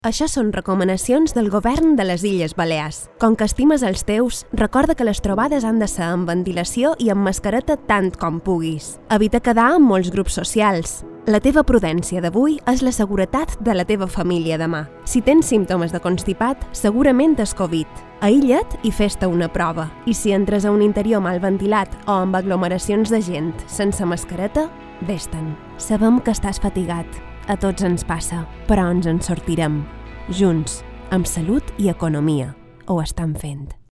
Això són recomanacions del govern de les Illes Balears. Com que estimes els teus, recorda que les trobades han de ser amb ventilació i amb mascareta tant com puguis. Evita quedar en molts grups socials. La teva prudència d'avui és la seguretat de la teva família demà. Si tens símptomes de constipat, segurament és Covid. Aïlla't i fes-te una prova. I si entres a un interior mal ventilat o amb aglomeracions de gent sense mascareta, vés-te'n. Sabem que estàs fatigat. A tots ens passa, però ens en sortirem. Junts, amb salut i economia. Ho estan fent.